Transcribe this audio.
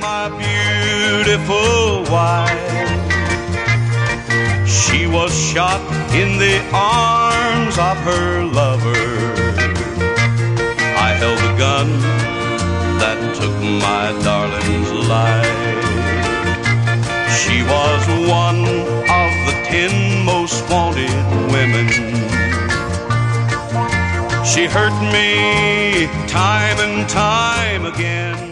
my beautiful wife. She was shot in the arms of her lover. I held the gun that took my darling's life. She was one of the 10 most wanted women. She hurt me time and time again.